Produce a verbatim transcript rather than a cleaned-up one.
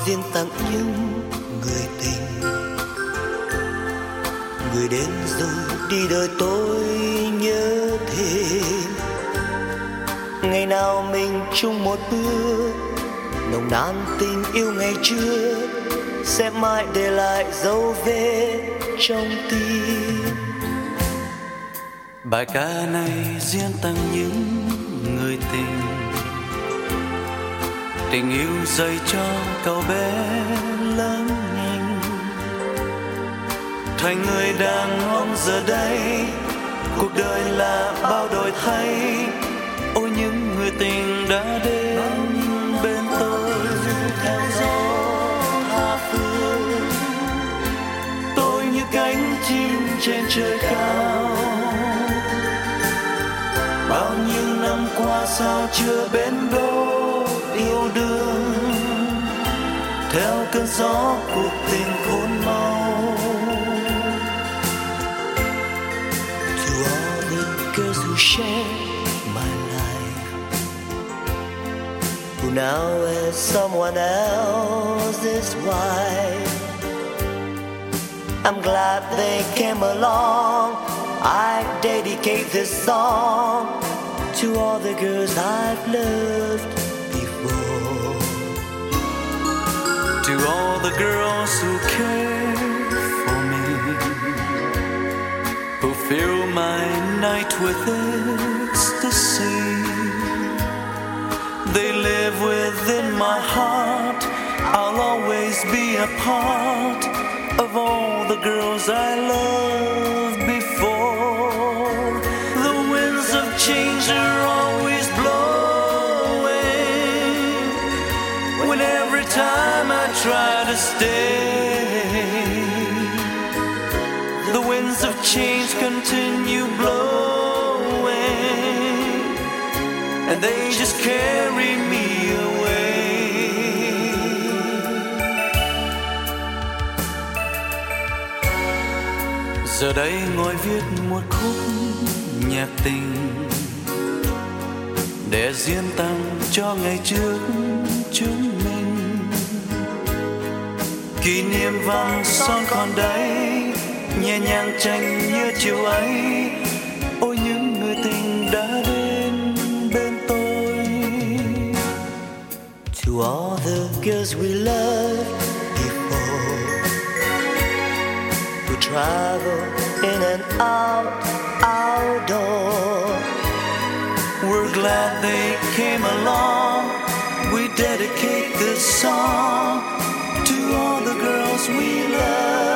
riêng tặng những người tình. Người đến rồi đi đời tôi nhớ thêm ngày nào mình chung một bữa, nồng nàn tình yêu ngày trước sẽ mãi để lại dấu vết trong tim. Bài ca này riêng tặng những người tình, tình yêu dành cho cậu bé lớn nhanh thành người đàn ông giờ đây. Cuộc đời là bao đổi thay, ôi những người tình đã đến bên tôi theo gió tha phương. Tôi như cánh chim trên trời cao, bao nhiêu năm qua sao chưa bến đỗ yêu đương. Theo cơn gió cuộc tình khôn mau. To all the girls who share my life, who now is someone else's wife, I'm glad they came along. I dedicate this song to all the girls I've loved before. To all the girls who care for me, who fill my night with ecstasy. They live within my heart. I'll always be a part of all the girls I loved before. The winds of change are always blowing when every time I try to stay, the winds of change continue blowing and they just carry me away. Giờ đây ngồi viết một khúc nhạc tình để riêng tặng cho ngày trước chúng mình. Kỷ niệm vàng son còn đây, nhẹ nhàng tranh như chiều ấy. Ôi những người tình đã đến bên tôi. To all the girls we loved before, who travel in and out, outdoor, we're glad they came along. We dedicate this song to all the girls we love.